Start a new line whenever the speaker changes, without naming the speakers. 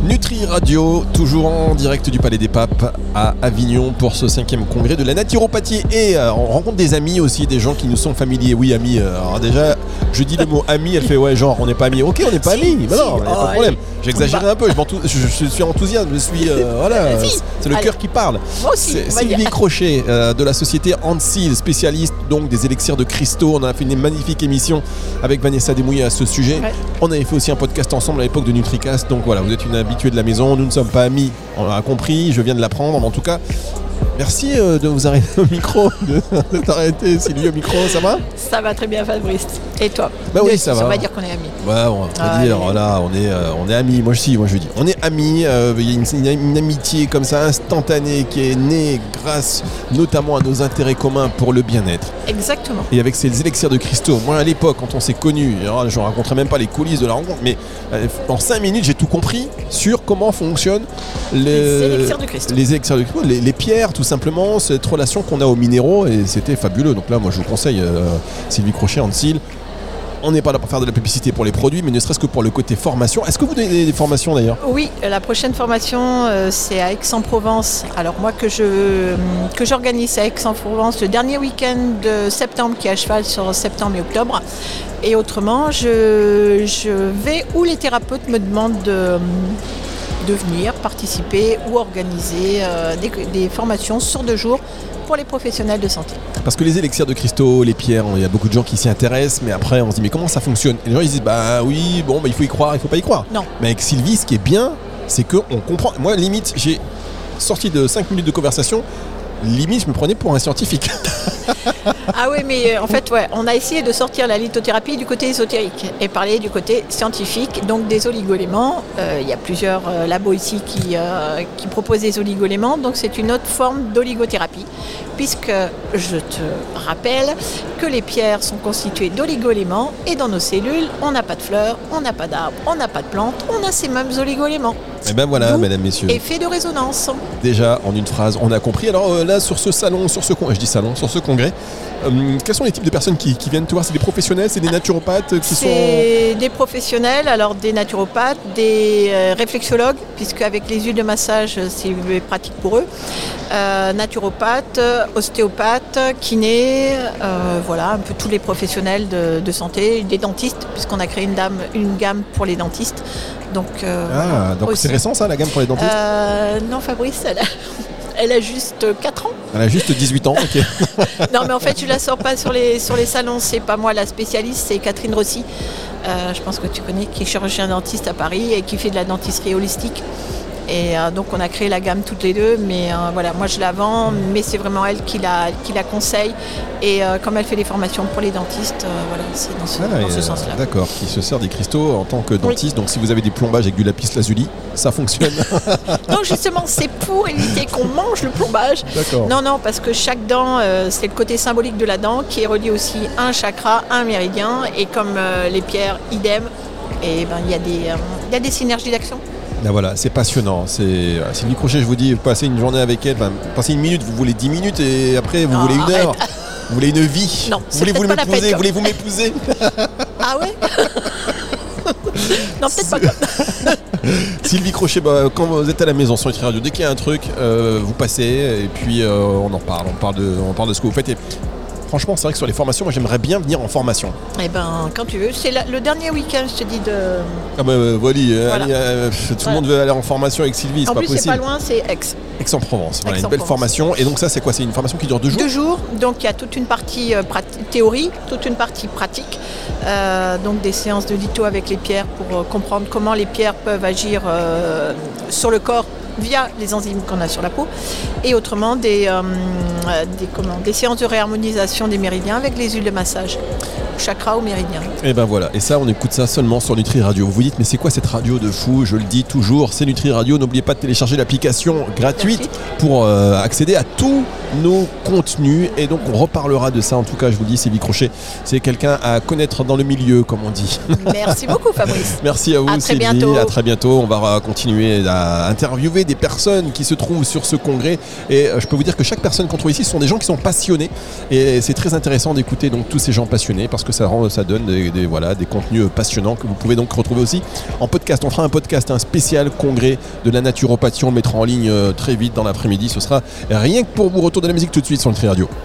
Nutri Radio, toujours en direct du Palais des Papes à Avignon pour ce 5e congrès de la naturopathie. Et on rencontre des amis aussi, des gens qui nous sont familiers. Oui, amis. Alors déjà, je dis le mot ami, elle fait ouais, genre on n'est pas amis. Ok, on n'est pas amis. Mais non, il n'y a pas de problème. J'exagérais un peu, je suis enthousiaste, voilà, c'est le cœur qui parle.
Moi aussi.
C'est Sylvie Crochet de la société Ansil, spécialiste donc des élixirs de cristaux. On a fait une magnifique émission avec Vanessa Desmouillé à ce sujet. Ouais. On avait fait aussi un podcast ensemble à l'époque de NutriCast. Donc voilà, vous êtes une habituée de la maison. Nous ne sommes pas amis, on l'a compris. Je viens de l'apprendre, mais en tout cas. Merci de vous arrêter au micro, de t'arrêter Sylvie au micro, ça va ? Ça va
très bien Fabrice. Et toi ?
Bah oui, ça va.
On va dire qu'on est amis.
Ouais, on va dire, voilà, on est amis. Moi je dis, on est amis. Il y a une amitié comme ça instantanée qui est née grâce notamment à nos intérêts communs pour le bien-être.
Exactement.
Et avec ces élixirs de cristaux, moi à l'époque quand on s'est connus, je ne raconterai même pas les coulisses de la rencontre, mais en 5 minutes j'ai tout compris sur comment fonctionnent
les élixirs de cristaux.
Les élixirs de cristaux, les pierres, tout simplement, cette relation qu'on a aux minéraux, et c'était fabuleux. Donc là, moi je vous conseille Sylvie Crochet, Ansil. On n'est pas là pour faire de la publicité pour les produits, mais ne serait-ce que pour le côté formation. Est-ce que vous donnez des formations d'ailleurs ?
Oui, la prochaine formation, c'est à Aix-en-Provence. Alors moi, que j'organise à Aix-en-Provence le dernier week-end de septembre, qui est à cheval sur septembre et octobre. Et autrement, je vais où les thérapeutes me demandent de venir participer ou organiser des formations sur 2 jours pour les professionnels de santé.
Parce que les élixirs de cristaux, les pierres, il y a beaucoup de gens qui s'y intéressent, mais après on se dit mais comment ça fonctionne ? Et les gens ils disent oui, il faut y croire, il faut pas y croire.
Non.
Mais avec Sylvie, ce qui est bien, c'est qu'on comprend. Moi limite, j'ai sorti de 5 minutes de conversation, limite je me prenais pour un scientifique.
Ah oui, mais en fait, on a essayé de sortir la lithothérapie du côté ésotérique et parler du côté scientifique, donc des oligoéléments. Il y a plusieurs labos ici qui proposent des oligoéléments, donc c'est une autre forme d'oligothérapie, puisque je te rappelle que les pierres sont constituées d'oligoéléments et dans nos cellules, on n'a pas de fleurs, on n'a pas d'arbres, on n'a pas de plantes, on a ces mêmes oligoéléments.
Et ben voilà, donc, mesdames, messieurs.
Effet de résonance.
Déjà, en une phrase, on a compris. Alors là, sur ce congrès, quels sont les types de personnes qui viennent te voir ? C'est des professionnels, c'est des naturopathes
C'est des professionnels, alors des naturopathes, des réflexologues, puisque avec les huiles de massage, c'est pratique pour eux. Naturopathes, ostéopathes, kinés, voilà, un peu tous les professionnels de santé, des dentistes, puisqu'on a créé une gamme pour les dentistes. Donc
donc c'est récent ça, la gamme pour les dentistes ?
Non, Fabrice, elle a juste 4 ans.
Elle a juste 18 ans, ok.
Non, mais en fait, je ne la sors pas sur les salons. C'est pas moi la spécialiste, c'est Catherine Rossi. Je pense que tu connais, qui est chirurgien dentiste à Paris et qui fait de la dentisterie holistique. Et donc, on a créé la gamme toutes les deux. Mais voilà, moi, je la vends, mais c'est vraiment elle qui la conseille. Et comme elle fait des formations pour les dentistes, voilà, c'est dans ce sens-là.
D'accord, qui se sert des cristaux en tant que dentiste. Oui. Donc, si vous avez des plombages avec du lapis lazuli, ça fonctionne.
Non, justement, c'est pour éviter qu'on mange le plombage.
D'accord.
Non, parce que chaque dent, c'est le côté symbolique de la dent qui est relié aussi à un chakra, à un méridien. Et comme les pierres, idem, et il y a des synergies d'action.
Là, voilà, c'est passionnant. Sylvie Crochet, je vous dis, passez une journée avec elle, passez 1 minute, vous voulez 10 minutes et après vous voulez 1 heure. Vous voulez une vie.
Non,
Voulez-vous m'épouser
Ah ouais. Non, peut-être pas comme.
Sylvie Crochet, quand vous êtes à la maison sur Nutri Radio, dès qu'il y a un truc, vous passez et puis on en parle. On parle de ce que vous faites. Et franchement, c'est vrai que sur les formations, moi j'aimerais bien venir en formation.
Eh ben, quand tu veux. C'est le dernier week-end, je te dis de.
Ah voilà. Tout le monde veut aller en formation avec Sylvie, c'est pas possible.
En plus, c'est pas loin, c'est
Aix-en-Provence. Voilà, une belle formation. Et donc ça, c'est quoi ? C'est une formation qui dure 2 jours ?
2 jours. Donc il y a toute une partie théorie, toute une partie pratique. Donc des séances de litho avec les pierres pour comprendre comment les pierres peuvent agir sur le corps via les enzymes qu'on a sur la peau, et autrement des séances de réharmonisation des méridiens avec les huiles de massage, chakra ou méridien.
Et ben voilà, et ça on écoute ça seulement sur Nutri Radio. Vous dites mais c'est quoi cette radio de fou ? Je le dis toujours, c'est Nutri Radio. N'oubliez pas de télécharger l'application gratuite pour accéder à tous nos contenus. Et donc on reparlera de ça. En tout cas, je vous le dis, Sylvie Crochet, c'est quelqu'un à connaître dans le milieu, comme on dit.
Merci beaucoup, Fabrice.
Merci à vous,
très
Sylvie.
bientôt.
À très bientôt. On va continuer à interviewer des personnes qui se trouvent sur ce congrès. Et je peux vous dire que chaque personne qu'on trouve ici, ce sont des gens qui sont passionnés. Et c'est très intéressant d'écouter donc tous ces gens passionnés parce que ça donne des contenus passionnants que vous pouvez donc retrouver aussi en podcast. On fera un podcast, un spécial congrès de la naturopathie. On le mettra en ligne très vite dans l'après-midi. Ce sera rien que pour vous. Retour de la musique tout de suite sur Nutri Radio.